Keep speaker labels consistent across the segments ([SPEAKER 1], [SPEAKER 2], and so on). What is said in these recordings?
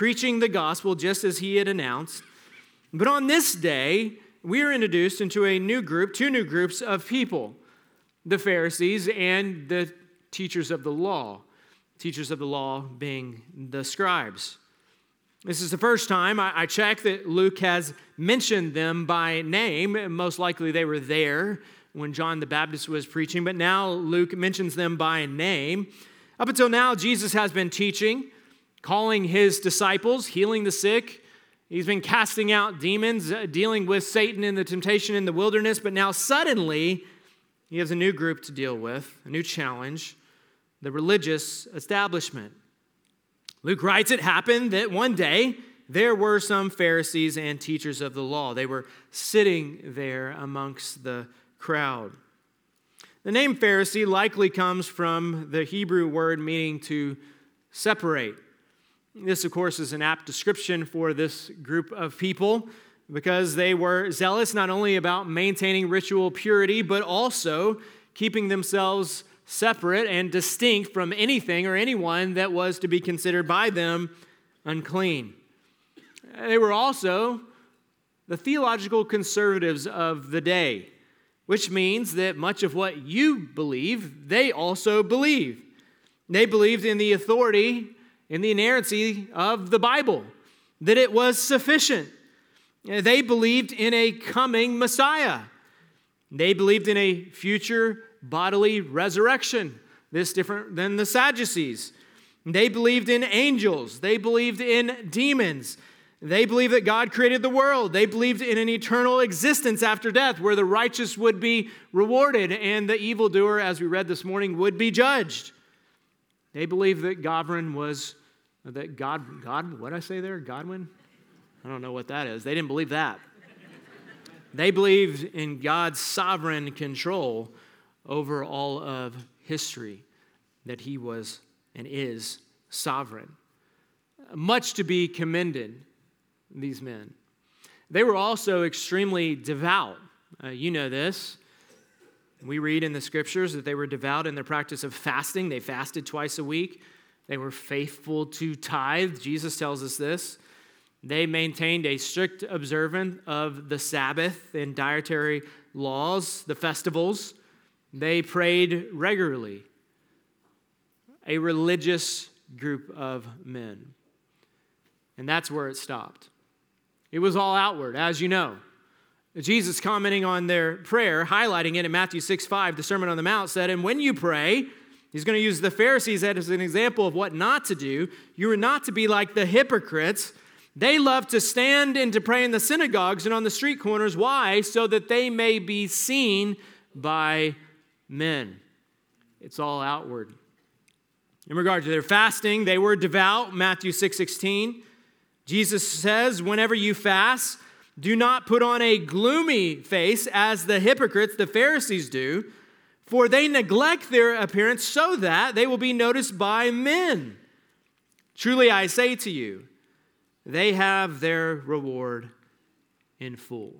[SPEAKER 1] preaching the gospel just as he had announced. But on this day, we are introduced into two new groups of people, the Pharisees and the teachers of the law. Teachers of the law being the scribes. This is the first time I checked that Luke has mentioned them by name. Most likely they were there when John the Baptist was preaching, but now Luke mentions them by name. Up until now, Jesus has been teaching, calling his disciples, healing the sick. He's been casting out demons, dealing with Satan in the temptation in the wilderness, but now suddenly he has a new group to deal with, a new challenge, the religious establishment. Luke writes it happened that one day there were some Pharisees and teachers of the law. They were sitting there amongst the crowd. The name Pharisee likely comes from the Hebrew word meaning to separate. This, of course, is an apt description for this group of people because they were zealous not only about maintaining ritual purity, but also keeping themselves separate and distinct from anything or anyone that was to be considered by them unclean. They were also the theological conservatives of the day, which means that much of what you believe, they also believe. They believed in the authority, in the inerrancy of the Bible, that it was sufficient. They believed in a coming Messiah. They believed in a future bodily resurrection, this different than the Sadducees. They believed in angels. They believed in demons. They believed that God created the world. They believed in an eternal existence after death where the righteous would be rewarded and the evildoer, as we read this morning, would be judged. They believed that God, what did I say there? Godwin? I don't know what that is. They didn't believe that. They believed in God's sovereign control over all of history, that he was and is sovereign. Much to be commended, these men. They were also extremely devout. You know this. We read in the scriptures that they were devout in their practice of fasting. They fasted twice a week. They were faithful to tithe. Jesus tells us this. They maintained a strict observance of the Sabbath and dietary laws, the festivals. They prayed regularly. A religious group of men. And that's where it stopped. It was all outward, as you know. Jesus commenting on their prayer, highlighting it in Matthew 6:5, the Sermon on the Mount said, and when you pray, he's going to use the Pharisees as an example of what not to do. You are not to be like the hypocrites. They love to stand and to pray in the synagogues and on the street corners. Why? So that they may be seen by men. It's all outward. In regard to their fasting, they were devout, Matthew 6:16. Jesus says, whenever you fast, do not put on a gloomy face as the hypocrites, the Pharisees do, for they neglect their appearance so that they will be noticed by men. Truly I say to you, they have their reward in full.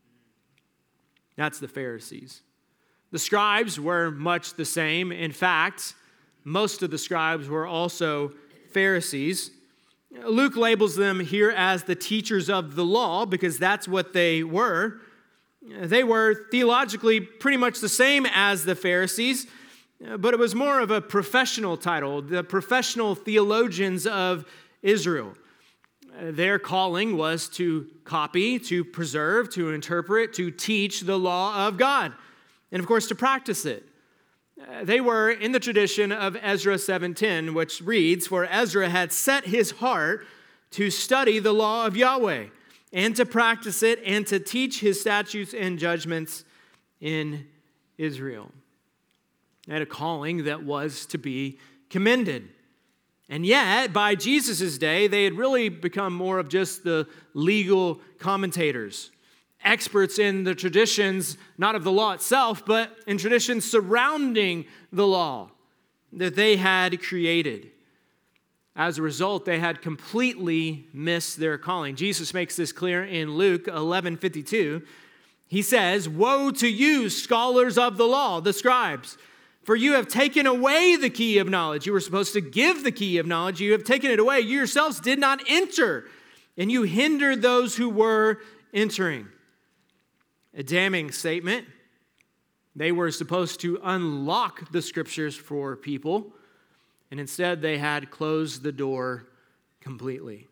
[SPEAKER 1] That's the Pharisees. The scribes were much the same. In fact, most of the scribes were also Pharisees. Luke labels them here as the teachers of the law because that's what they were. They were theologically pretty much the same as the Pharisees, but it was more of a professional title, the professional theologians of Israel. Their calling was to copy, to preserve, to interpret, to teach the law of God, and of course to practice it. They were in the tradition of Ezra 7:10, which reads, for Ezra had set his heart to study the law of Yahweh and to practice it and to teach his statutes and judgments in Israel. They had a calling that was to be commended. And yet, by Jesus' day, they had really become more of just the legal commentators, experts in the traditions, not of the law itself, but in traditions surrounding the law that they had created. As a result, they had completely missed their calling. Jesus makes this clear in Luke 11:52. He says, woe to you, scholars of the law, the scribes, For you have taken away the key of knowledge. You were supposed to give the key of knowledge. You have taken it away. You yourselves did not enter, and you hindered those who were entering. A damning statement. They were supposed to unlock the scriptures for people, and instead they had closed the door completely.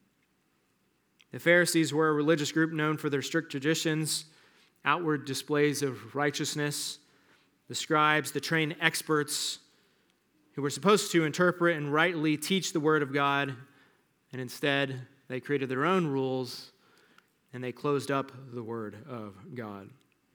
[SPEAKER 1] The Pharisees were a religious group known for their strict traditions, outward displays of righteousness. The scribes, the trained experts who were supposed to interpret and rightly teach the word of God, and instead they created their own rules and they closed up the word of God.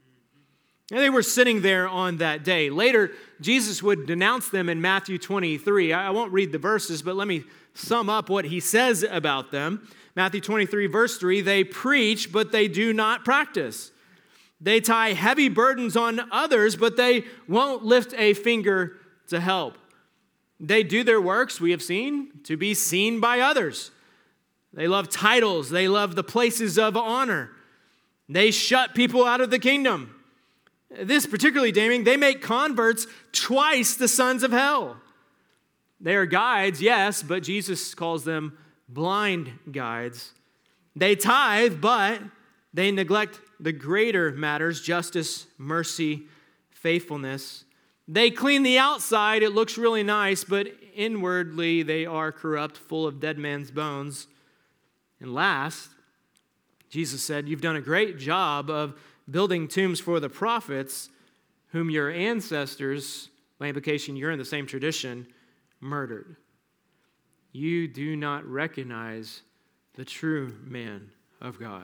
[SPEAKER 1] And they were sitting there on that day. Later, Jesus would denounce them in Matthew 23. I won't read the verses, but let me sum up what he says about them. Matthew 23, verse 3, they preach, but they do not practice. They tie heavy burdens on others, but they won't lift a finger to help. They do their works, we have seen, to be seen by others. They love titles. They love the places of honor. They shut people out of the kingdom. This particularly damning, they make converts twice the sons of hell. They are guides, yes, but Jesus calls them blind guides. They tithe, but they neglect the greater matters, justice, mercy, faithfulness. They clean the outside, it looks really nice, but inwardly they are corrupt, full of dead man's bones. And last, Jesus said, you've done a great job of building tombs for the prophets whom your ancestors, by implication you're in the same tradition, murdered. You do not recognize the true man of God.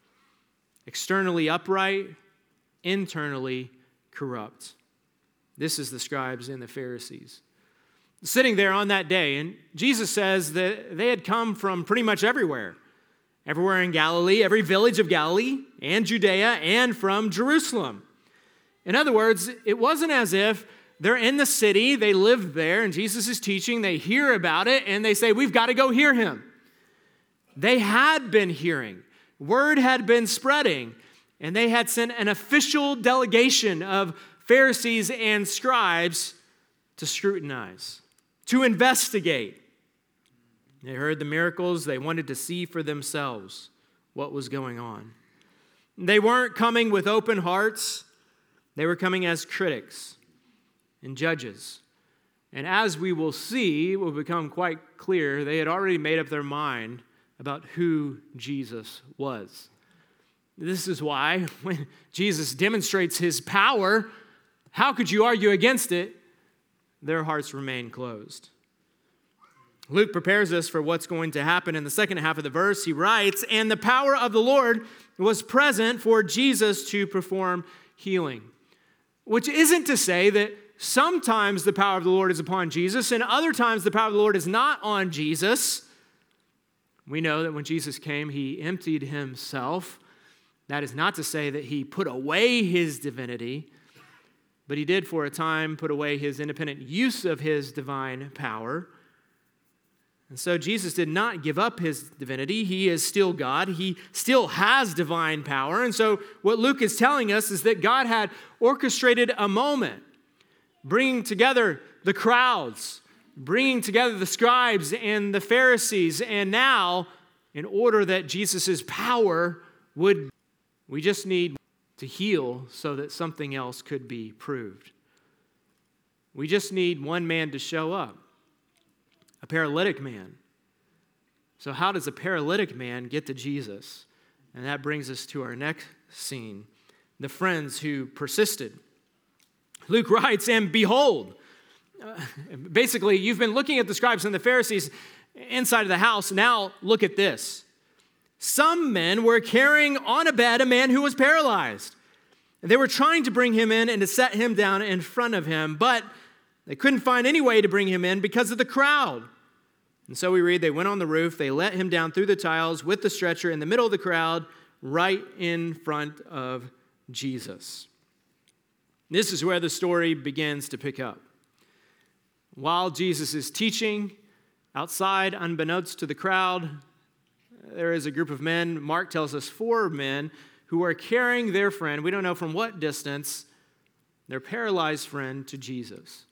[SPEAKER 1] Externally upright, internally corrupt. This is the scribes and the Pharisees. Sitting there on that day, and Jesus says that they had come from pretty much everywhere. Everywhere in Galilee, every village of Galilee, and Judea, and from Jerusalem. In other words, it wasn't as if they're in the city, they live there, and Jesus is teaching, they hear about it, and they say, we've got to go hear him. They had been hearing. Word had been spreading, and they had sent an official delegation of Pharisees and scribes to scrutinize, to investigate. They heard the miracles. They wanted to see for themselves what was going on. They weren't coming with open hearts. They were coming as critics and judges. And as we will see, it will become quite clear, they had already made up their mind about who Jesus was. This is why when Jesus demonstrates his power, how could you argue against it? Their hearts remain closed. Luke prepares us for what's going to happen in the second half of the verse. He writes, and the power of the Lord was present for Jesus to perform healing. Which isn't to say that sometimes the power of the Lord is upon Jesus and other times the power of the Lord is not on Jesus. We know that when Jesus came, he emptied himself. That is not to say that he put away his divinity, but he did for a time put away his independent use of his divine power. And so Jesus did not give up his divinity. He is still God. He still has divine power. And so what Luke is telling us is that God had orchestrated a moment, bringing together the crowds, bringing together the scribes and the Pharisees. And now, in order that Jesus' power would, we just need to heal so that something else could be proved. We just need one man to show up. A paralytic man. So how does a paralytic man get to Jesus? And that brings us to our next scene, the friends who persisted. Luke writes, and behold, basically you've been looking at the scribes and the Pharisees inside of the house. Now look at this. Some men were carrying on a bed a man who was paralyzed. They were trying to bring him in and to set him down in front of him, but they couldn't find any way to bring him in because of the crowd. And so we read, they went on the roof, they let him down through the tiles with the stretcher in the middle of the crowd, right in front of Jesus. This is where the story begins to pick up. While Jesus is teaching, outside, unbeknownst to the crowd, there is a group of men, Mark tells us 4 men, who are carrying their friend, we don't know from what distance, their paralyzed friend to Jesus.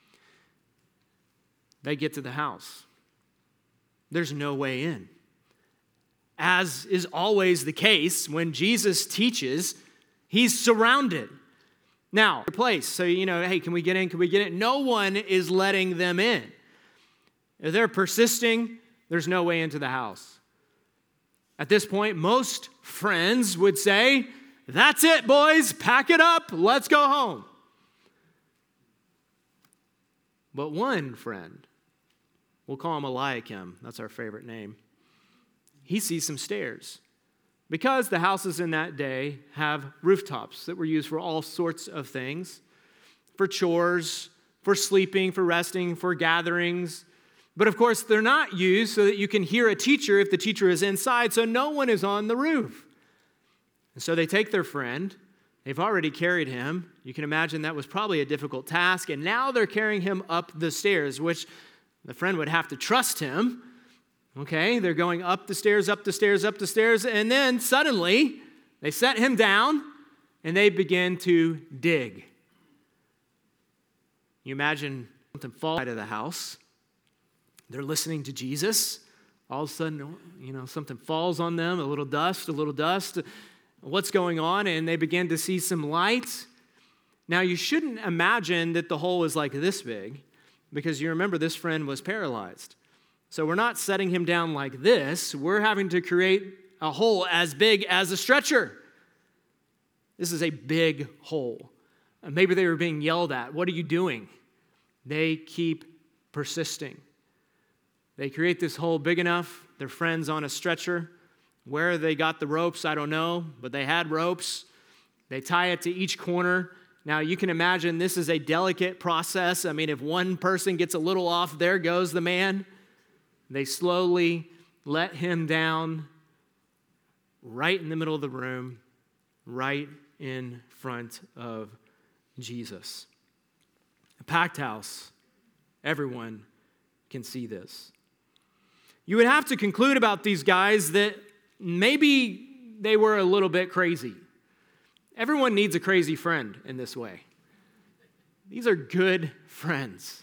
[SPEAKER 1] They get to the house. There's no way in. As is always the case, when Jesus teaches, he's surrounded. Now, place. So, hey, can we get in? Can we get in? No one is letting them in. If they're persisting, there's no way into the house. At this point, most friends would say, that's it, boys, pack it up, let's go home. But one friend, we'll call him Eliakim, that's our favorite name, he sees some stairs. Because the houses in that day have rooftops that were used for all sorts of things, for chores, for sleeping, for resting, for gatherings. But of course, they're not used so that you can hear a teacher if the teacher is inside, so no one is on the roof. And so they take their friend. They've already carried him. You can imagine that was probably a difficult task. And now they're carrying him up the stairs, which the friend would have to trust him. Okay, they're going up the stairs, up the stairs, up the stairs. And then suddenly they set him down and they begin to dig. You imagine something falls out of the house. They're listening to Jesus. All of a sudden, something falls on them, a little dust. What's going on? And they begin to see some light. Now, you shouldn't imagine that the hole is like this big, because you remember this friend was paralyzed. So we're not setting him down like this. We're having to create a hole as big as a stretcher. This is a big hole. Maybe they were being yelled at. What are you doing? They keep persisting. They create this hole big enough. Their friend's on a stretcher. Where they got the ropes, I don't know, but they had ropes. They tie it to each corner. Now, you can imagine this is a delicate process. I mean, if one person gets a little off, there goes the man. They slowly let him down right in the middle of the room, right in front of Jesus. A packed house. Everyone can see this. You would have to conclude about these guys that maybe they were a little bit crazy. Everyone needs a crazy friend in this way. These are good friends.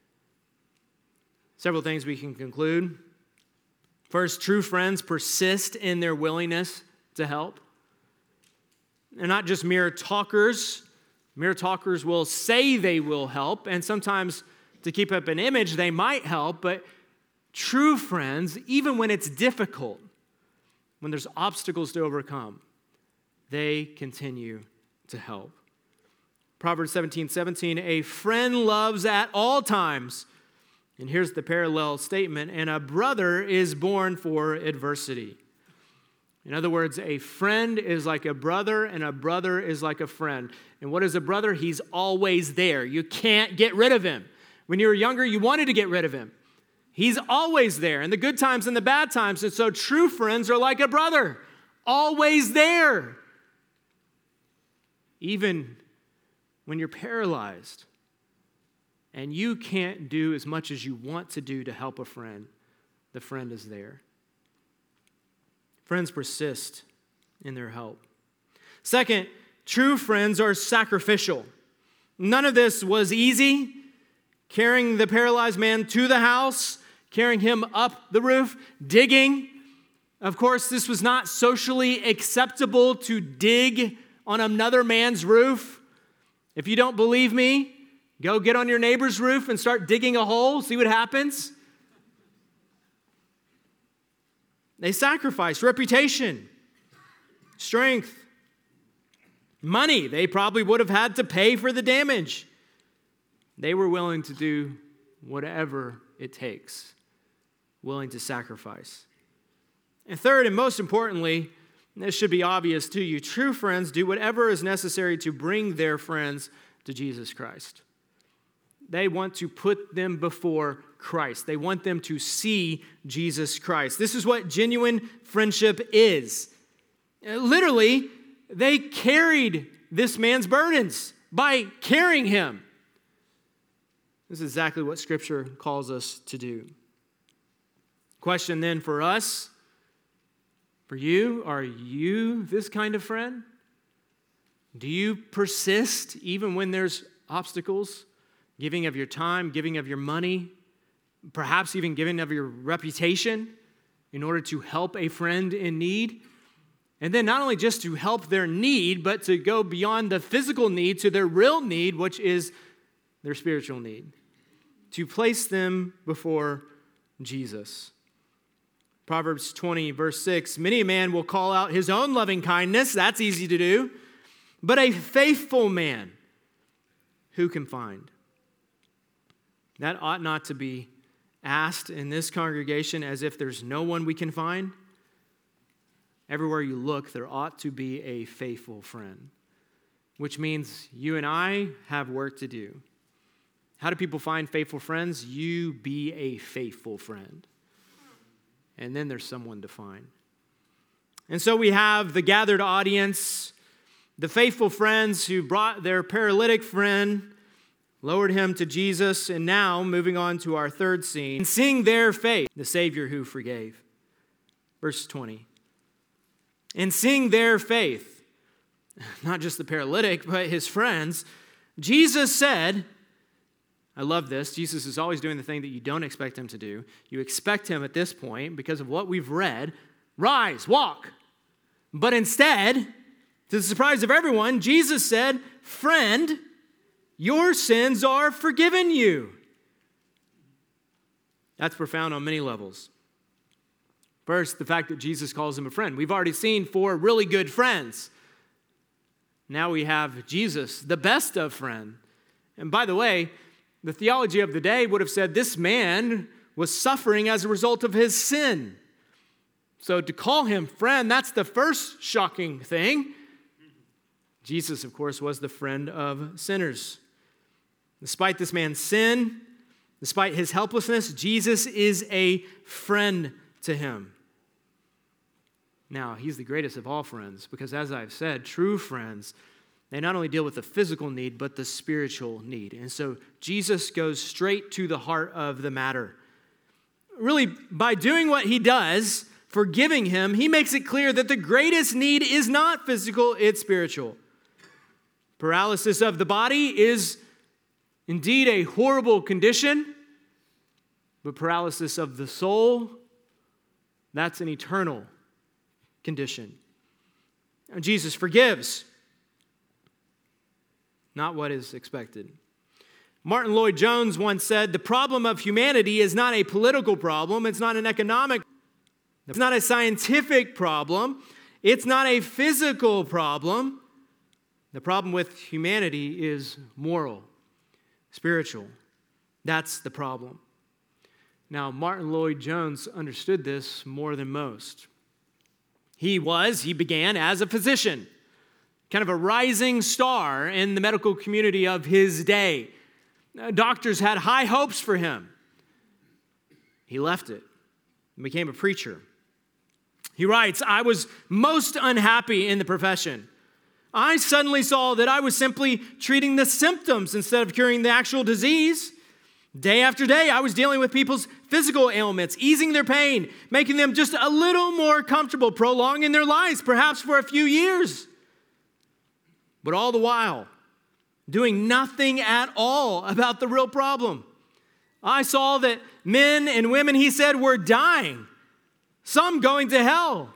[SPEAKER 1] Several things we can conclude. First, true friends persist in their willingness to help. They're not just mere talkers. Mere talkers will say they will help, and sometimes to keep up an image, they might help, but true friends, even when it's difficult, when there's obstacles to overcome, they continue to help. Proverbs 17:17, a friend loves at all times. And here's the parallel statement, and a brother is born for adversity. In other words, a friend is like a brother, and a brother is like a friend. And what is a brother? He's always there. You can't get rid of him. When you were younger, you wanted to get rid of him. He's always there, in the good times and the bad times. And so true friends are like a brother, always there. Even when you're paralyzed and you can't do as much as you want to do to help a friend, the friend is there. Friends persist in their help. Second, true friends are sacrificial. None of this was easy. Carrying the paralyzed man to the house, carrying him up the roof, digging. Of course, this was not socially acceptable to dig on another man's roof. If you don't believe me, go get on your neighbor's roof and start digging a hole, see what happens. They sacrificed reputation, strength, money. They probably would have had to pay for the damage. They were willing to do whatever it takes, willing to sacrifice. And third, and most importantly, and this should be obvious to you, true friends do whatever is necessary to bring their friends to Jesus Christ. They want to put them before Christ. They want them to see Jesus Christ. This is what genuine friendship is. Literally, they carried this man's burdens by carrying him. This is exactly what Scripture calls us to do. Question then for us, for you, are you this kind of friend? Do you persist even when there's obstacles? Giving of your time, giving of your money, perhaps even giving of your reputation in order to help a friend in need? And then not only just to help their need, but to go beyond the physical need to their real need, which is their spiritual need. To place them before Jesus. Proverbs 20, verse 6, many a man will call out his own loving kindness. That's easy to do. But a faithful man, who can find? That ought not to be asked in this congregation as if there's no one we can find. Everywhere you look, there ought to be a faithful friend, which means you and I have work to do. How do people find faithful friends? You be a faithful friend. And then there's someone to find. And so we have the gathered audience, the faithful friends who brought their paralytic friend, lowered him to Jesus, and now, moving on to our third scene, seeing their faith, the Savior who forgave. Verse 20. And seeing their faith, not just the paralytic, but his friends, Jesus said, I love this, Jesus is always doing the thing that you don't expect him to do. You expect him at this point, because of what we've read, rise, walk. But instead, to the surprise of everyone, Jesus said, friend, your sins are forgiven you. That's profound on many levels. First, the fact that Jesus calls him a friend. We've already seen 4 really good friends. Now we have Jesus, the best of friends. And by the way, the theology of the day would have said this man was suffering as a result of his sin. So to call him friend, that's the first shocking thing. Jesus, of course, was the friend of sinners. Despite this man's sin, despite his helplessness, Jesus is a friend to him. Now, he's the greatest of all friends because, as I've said, true friends, they not only deal with the physical need, but the spiritual need. And so Jesus goes straight to the heart of the matter. Really, by doing what he does, forgiving him, he makes it clear that the greatest need is not physical, it's spiritual. Paralysis of the body is indeed a horrible condition, but paralysis of the soul, that's an eternal condition. And Jesus forgives, not what is expected. Martin Lloyd-Jones once said, the problem of humanity is not a political problem, it's not an economic, it's not a scientific problem, it's not a physical problem. The problem with humanity is moral, spiritual. That's the problem. Now, Martin Lloyd-Jones understood this more than most. He began as a physician, kind of a rising star in the medical community of his day. Doctors had high hopes for him. He left it and became a preacher. He writes, I was most unhappy in the profession. I suddenly saw that I was simply treating the symptoms instead of curing the actual disease. Day after day, I was dealing with people's physical ailments, easing their pain, making them just a little more comfortable, prolonging their lives, perhaps for a few years. But all the while, doing nothing at all about the real problem. I saw that men and women, he said, were dying, some going to hell.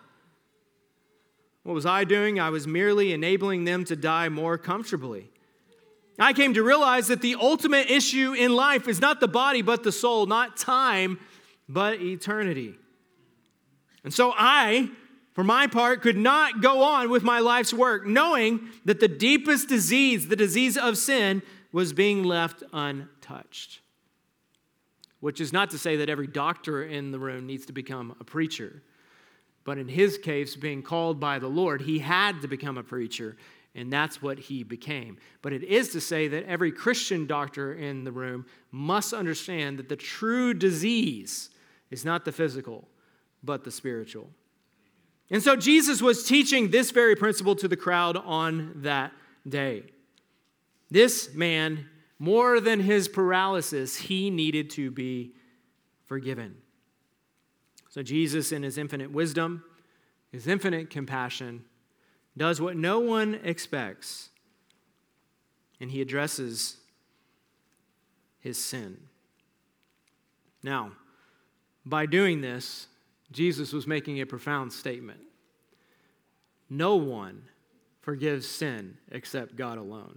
[SPEAKER 1] What was I doing? I was merely enabling them to die more comfortably. I came to realize that the ultimate issue in life is not the body, but the soul, not time, but eternity. And so I, for my part, could not go on with my life's work, knowing that the deepest disease, the disease of sin, was being left untouched. Which is not to say that every doctor in the room needs to become a preacher. But in his case, being called by the Lord, he had to become a preacher, and that's what he became. But it is to say that every Christian doctor in the room must understand that the true disease is not the physical, but the spiritual. And so Jesus was teaching this very principle to the crowd on that day. This man, more than his paralysis, he needed to be forgiven. So Jesus, in his infinite wisdom, his infinite compassion, does what no one expects, and he addresses his sin. Now, by doing this, Jesus was making a profound statement. No one forgives sin except God alone.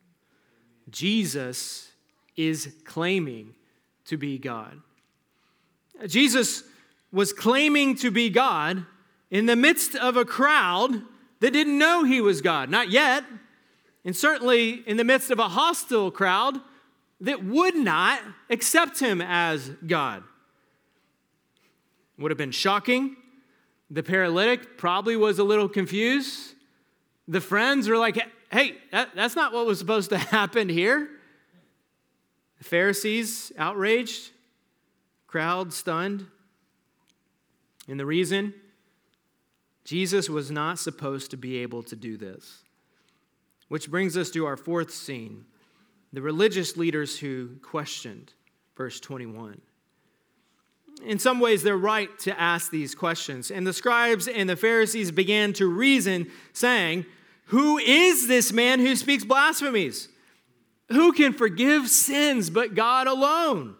[SPEAKER 1] Jesus is claiming to be God. Jesus was claiming to be God in the midst of a crowd that didn't know he was God, not yet, and certainly in the midst of a hostile crowd that would not accept him as God. Would have been shocking. The paralytic probably was a little confused. The friends were like, hey, that's not what was supposed to happen here. The Pharisees outraged, crowd stunned. And the reason, Jesus was not supposed to be able to do this. Which brings us to our fourth scene, the religious leaders who questioned, verse 21. In some ways, they're right to ask these questions. And the scribes and the Pharisees began to reason, saying, who is this man who speaks blasphemies? Who can forgive sins but God alone?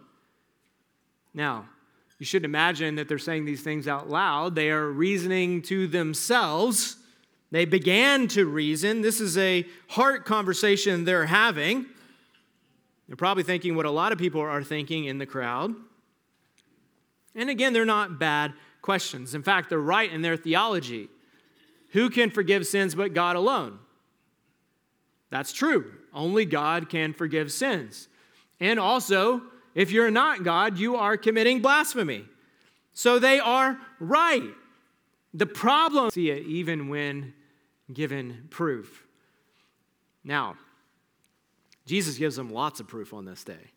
[SPEAKER 1] Now, you should imagine that they're saying these things out loud. They are reasoning to themselves. They began to reason. This is a heart conversation they're having. They're probably thinking what a lot of people are thinking in the crowd. And again, they're not bad questions. In fact, they're right in their theology. Who can forgive sins but God alone? That's true. Only God can forgive sins. And also, if you're not God, you are committing blasphemy. So they are right. The problem, see it even when given proof. Now, Jesus gives them lots of proof on this day.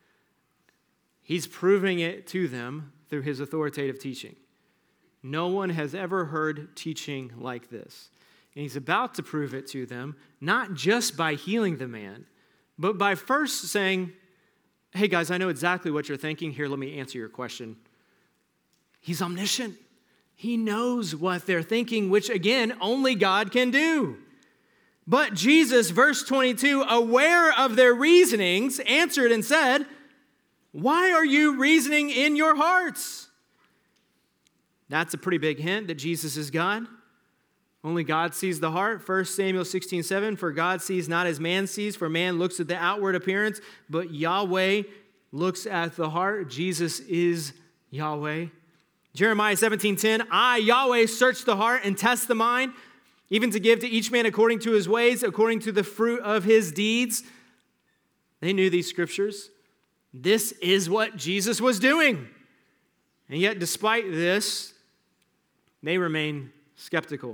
[SPEAKER 1] He's proving it to them through his authoritative teaching. No one has ever heard teaching like this. And he's about to prove it to them, not just by healing the man, but by first saying, hey guys, I know exactly what you're thinking. Here, let me answer your question. He's omniscient. He knows what they're thinking, which again, only God can do. But Jesus, verse 22, aware of their reasonings, answered and said, why are you reasoning in your hearts? That's a pretty big hint that Jesus is God. Only God sees the heart. 1 Samuel 16:7, for God sees not as man sees, for man looks at the outward appearance, but Yahweh looks at the heart. Jesus is Yahweh. Jeremiah 17:10, I, Yahweh, search the heart and test the mind, even to give to each man according to his ways, according to the fruit of his deeds. They knew these scriptures. This is what Jesus was doing. And yet, despite this, they remain skeptical.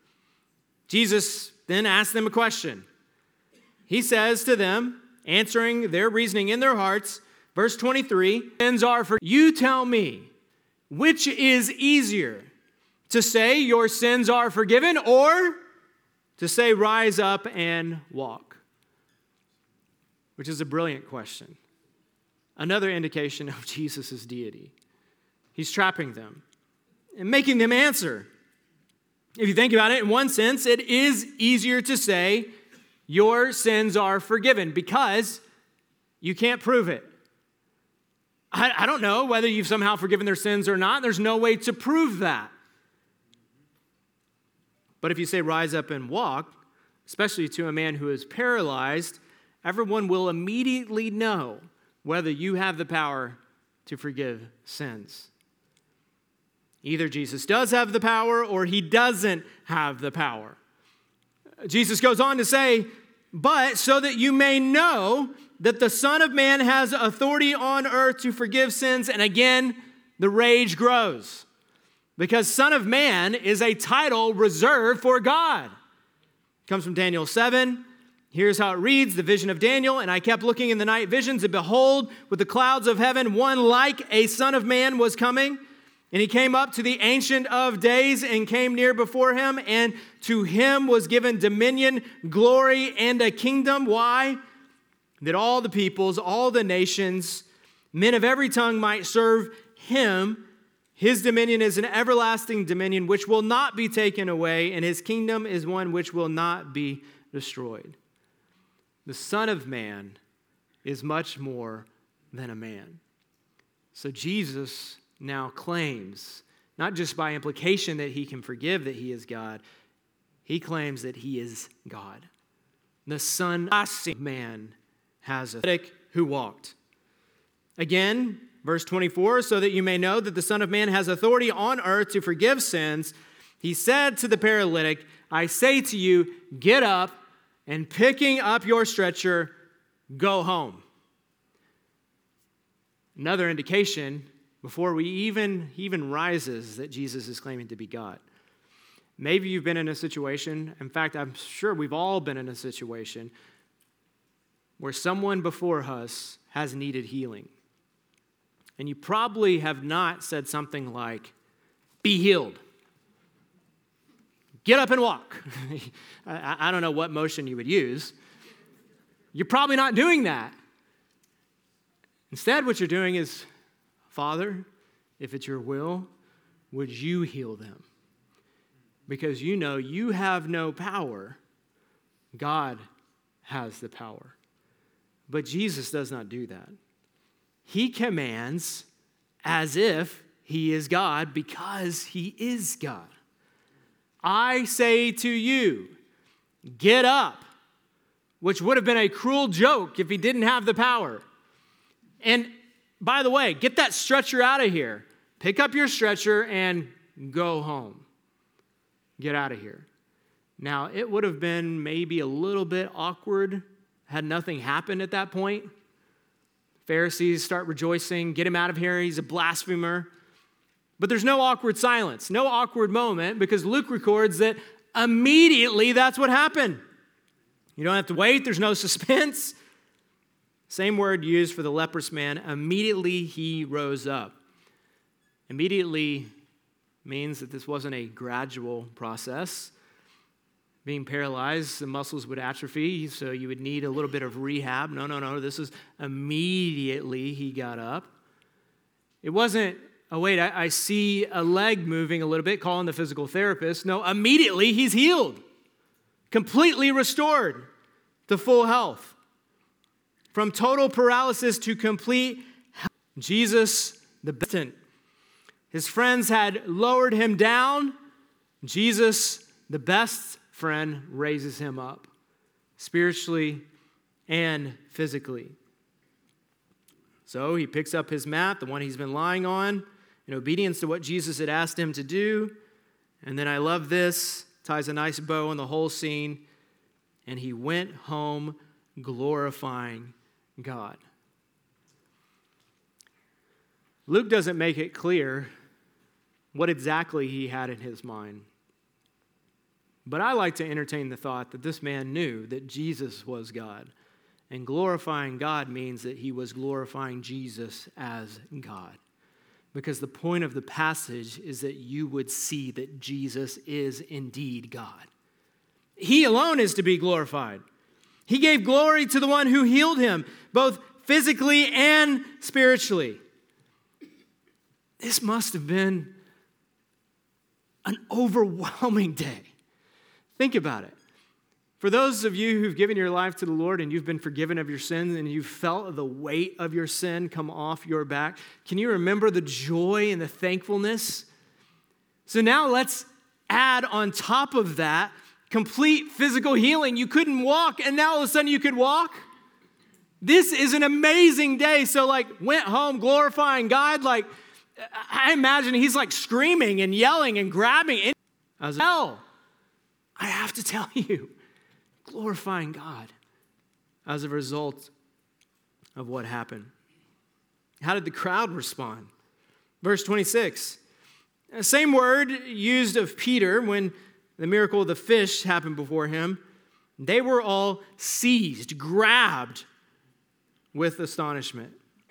[SPEAKER 1] Jesus then asked them a question. He says to them, answering their reasoning in their hearts, verse 23, sins are for you. Tell me, which is easier, to say your sins are forgiven or to say rise up and walk? Which is a brilliant question. Another indication of Jesus' deity. He's trapping them and making them answer. If you think about it, in one sense, it is easier to say your sins are forgiven because you can't prove it. I don't know whether you've somehow forgiven their sins or not. There's no way to prove that. But if you say rise up and walk, especially to a man who is paralyzed, everyone will immediately know whether you have the power to forgive sins. Either Jesus does have the power or he doesn't have the power. Jesus goes on to say, but so that you may know that the Son of Man has authority on earth to forgive sins. And again, the rage grows. Because Son of Man is a title reserved for God. It comes from Daniel 7. Here's how it reads, the vision of Daniel. And I kept looking in the night visions, and behold, with the clouds of heaven, one like a Son of Man was coming. And he came up to the Ancient of Days and came near before him. And to him was given dominion, glory, and a kingdom. Why? That all the peoples, all the nations, men of every tongue might serve him. His dominion is an everlasting dominion which will not be taken away, and his kingdom is one which will not be destroyed. The Son of Man is much more than a man. So Jesus now claims, not just by implication that he can forgive that he is God, he claims that he is God. The Son of Man has a who walked. Again, verse 24, so that you may know that the Son of Man has authority on earth to forgive sins, he said to the paralytic, I say to you, get up, and picking up your stretcher, go home. Another indication, before he even rises, that Jesus is claiming to be God. Maybe you've been in a situation, in fact, I'm sure we've all been in a situation where someone before us has needed healing. And you probably have not said something like, be healed. Get up and walk. I don't know what motion you would use. You're probably not doing that. Instead, what you're doing is, Father, if it's your will, would you heal them? Because you know you have no power. God has the power. But Jesus does not do that. He commands as if he is God because he is God. I say to you, get up, which would have been a cruel joke if he didn't have the power. And by the way, get that stretcher out of here. Pick up your stretcher and go home. Get out of here. Now, it would have been maybe a little bit awkward had nothing happened at that point. Pharisees start rejoicing, get him out of here, he's a blasphemer. But there's no awkward silence, no awkward moment, because Luke records that immediately that's what happened. You don't have to wait, there's no suspense. Same word used for the leprous man, immediately he rose up. Immediately means that this wasn't a gradual process. Being paralyzed, the muscles would atrophy, so you would need a little bit of rehab. No. This is immediately he got up. It wasn't, oh, wait, I see a leg moving a little bit, calling the physical therapist. No, immediately he's healed, completely restored to full health. From total paralysis to complete health. Jesus, the best. His friends had lowered him down. Jesus, the best friend, raises him up spiritually and physically. So he picks up his mat, the one he's been lying on, in obedience to what Jesus had asked him to do. And then I love this, ties a nice bow on the whole scene. And he went home glorifying God. Luke doesn't make it clear what exactly he had in his mind. But I like to entertain the thought that this man knew that Jesus was God. And glorifying God means that he was glorifying Jesus as God. Because the point of the passage is that you would see that Jesus is indeed God. He alone is to be glorified. He gave glory to the one who healed him, both physically and spiritually. This must have been an overwhelming day. Think about it. For those of you who've given your life to the Lord and you've been forgiven of your sins and you've felt the weight of your sin come off your back, can you remember the joy and the thankfulness? So now let's add on top of that complete physical healing. You couldn't walk and now all of a sudden you could walk. This is an amazing day. So went home glorifying God. I imagine he's screaming and yelling and grabbing. As hell. I have to tell you, glorifying God as a result of what happened. How did the crowd respond? Verse 26, same word used of Peter when the miracle of the fish happened before him. They were all seized, grabbed with astonishment.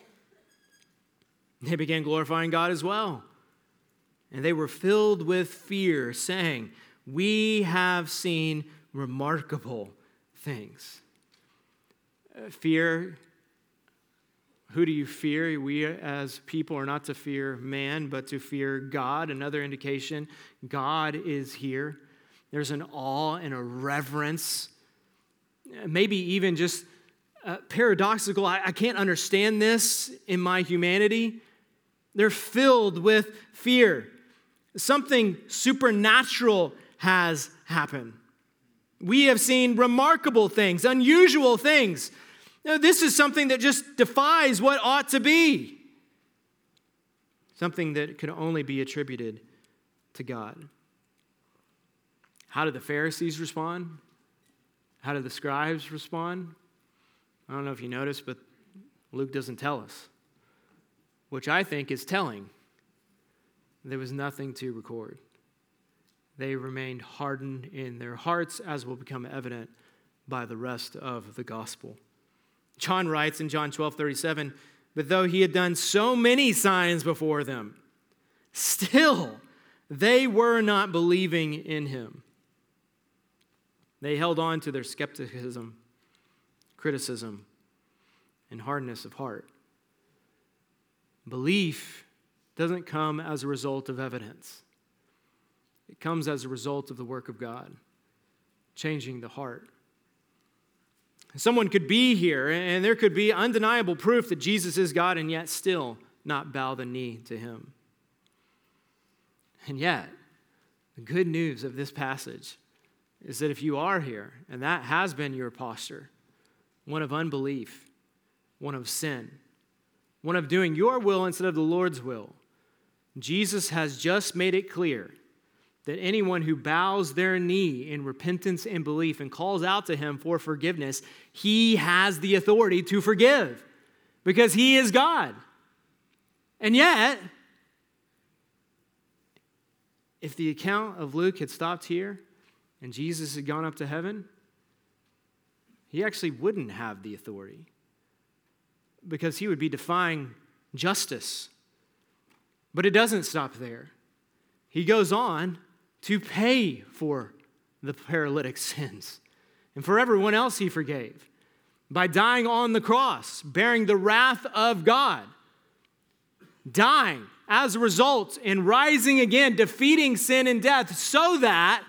[SPEAKER 1] They began glorifying God as well. And they were filled with fear, saying, we have seen remarkable things. Fear, Who do you fear? We as people are not to fear man, but to fear God. Another indication, God is here. There's an awe and a reverence, maybe even just paradoxical. I can't understand this in my humanity. They're filled with fear. Something supernatural has happened. We have seen remarkable things, unusual things. Now, this is something that just defies what ought to be. Something that could only be attributed to God. How did the Pharisees respond? How did the scribes respond? I don't know if you noticed, but Luke doesn't tell us, which I think is telling. There was nothing to record. They remained hardened in their hearts, as will become evident by the rest of the gospel. John writes in John 12:37, but though he had done so many signs before them, still they were not believing in him. They held on to their skepticism, criticism, and hardness of heart. Belief doesn't come as a result of evidence. It comes as a result of the work of God, changing the heart. Someone could be here, and there could be undeniable proof that Jesus is God, and yet still not bow the knee to him. And yet, the good news of this passage is that if you are here, and that has been your posture, one of unbelief, one of sin, one of doing your will instead of the Lord's will, Jesus has just made it clear that anyone who bows their knee in repentance and belief and calls out to him for forgiveness, he has the authority to forgive because he is God. And yet, if the account of Luke had stopped here and Jesus had gone up to heaven, he actually wouldn't have the authority because he would be defying justice. But it doesn't stop there. He goes on to pay for the paralytic's sins and for everyone else he forgave by dying on the cross, bearing the wrath of God, dying as a result and rising again, defeating sin and death so that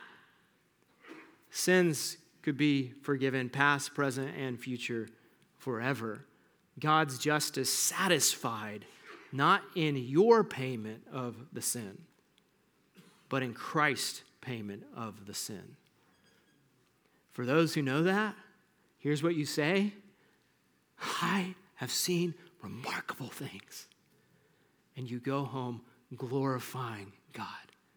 [SPEAKER 1] sins could be forgiven past, present, and future forever. God's justice satisfied not in your payment of the sin, but in Christ's payment of the sin. For those who know that, here's what you say: I have seen remarkable things. And you go home glorifying God.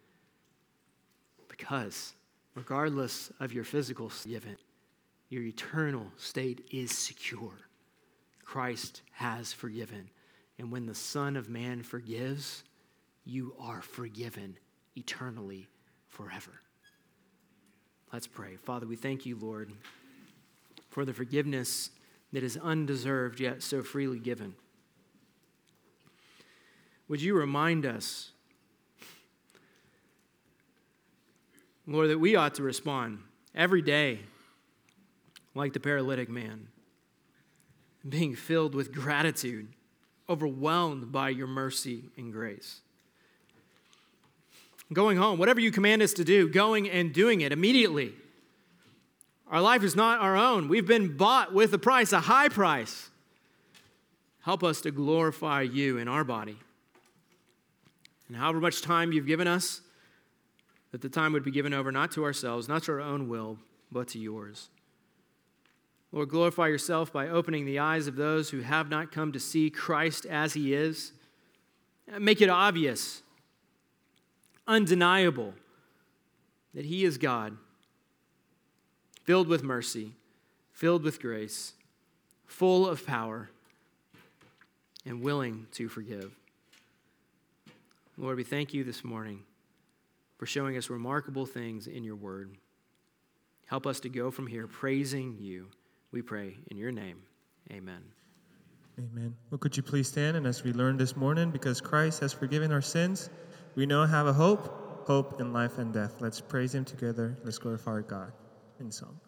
[SPEAKER 1] Because regardless of your physical given, your eternal state is secure. Christ has forgiven. And when the Son of Man forgives, you are forgiven eternally forever. Let's pray. Father, we thank you, Lord, for the forgiveness that is undeserved yet so freely given. Would you remind us, Lord, that we ought to respond every day like the paralytic man, being filled with gratitude, overwhelmed by your mercy and grace. Going home, whatever you command us to do, going and doing it immediately. Our life is not our own. We've been bought with a price, a high price. Help us to glorify you in our body. And however much time you've given us, that the time would be given over not to ourselves, not to our own will, but to yours. Lord, glorify yourself by opening the eyes of those who have not come to see Christ as he is. Make it obvious, undeniable, that he is God, filled with mercy, filled with grace, full of power, and willing to forgive. Lord, we thank you this morning for showing us remarkable things in your word. Help us to go from here praising you. We pray in your name. Amen.
[SPEAKER 2] Amen. Well, could you please stand? And as we learned this morning, because Christ has forgiven our sins, we now have a hope in life and death. Let's praise him together. Let's glorify our God in song.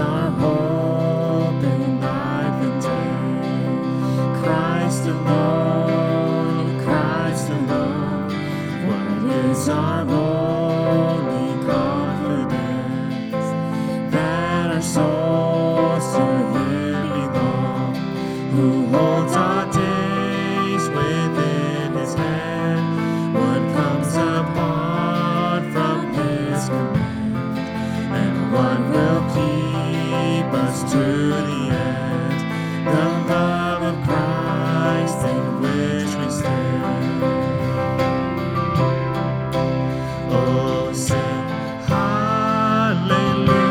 [SPEAKER 2] our hope in life and death. Christ alone, Christ alone. What is our only confidence? That our souls to Him belong, who holds our days within His hand. What comes apart from His command, and what will keep us to the end? The love of Christ in which we stand. Oh, sing hallelujah,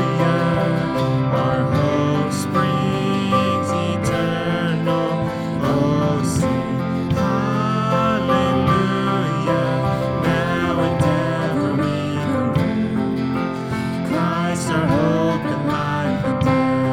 [SPEAKER 2] our hope springs eternal. Oh, sing hallelujah, now and ever we proclaim Christ our hope in life and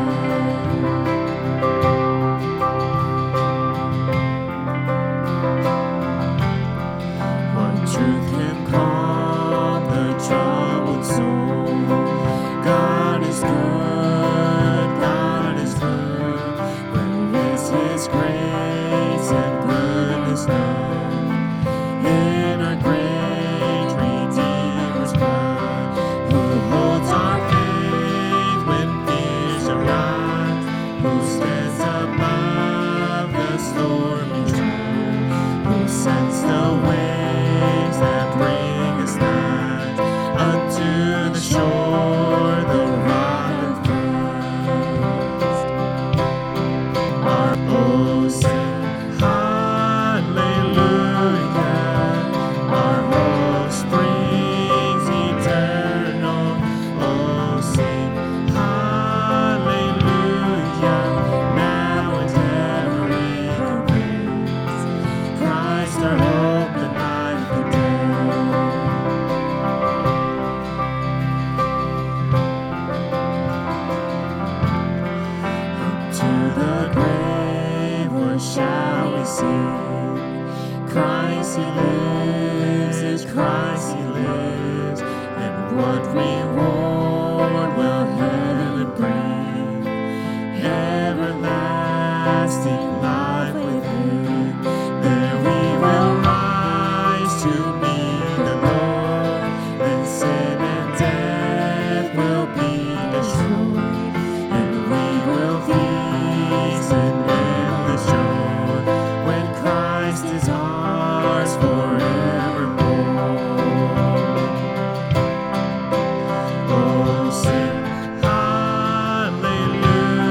[SPEAKER 2] death. What truth can calm the troubled soul? God is good, God is good. Where is His grace and goodness known? In our great Redeemer's blood, who holds our faith when fears arise, who stands above the stormy tide, who sends the waves that bring us nigh unto the shore, the rock of Christ. Our oh, sing hallelujah, our hope springs eternal. Oh, sing hallelujah, now and ever we praise Christ our hope in life and death. To the grave, what shall we sing? Christ He lives, Christ He lives. And what reward will heaven bring? Everlasting life with Him. There we will rise to meet the Lord. Then sin and death will be destroyed, and we will feast in endless joy when Christ is ours forevermore. Oh, sing hallelujah,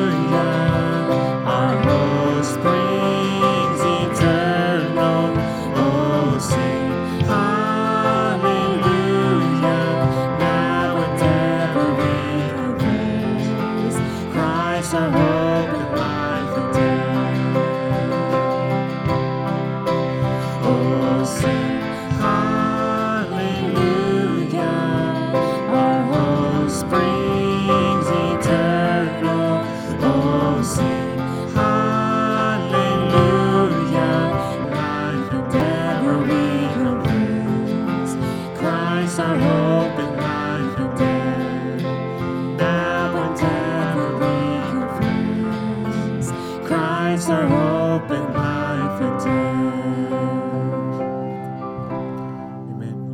[SPEAKER 2] our hope springs eternal. Oh, sing hallelujah, now and ever we praise Christ our hope in life and death. Oh, sing hallelujah, our hope springs eternal. Oh, sing hallelujah, life and ever we praise Christ our hope in life and death.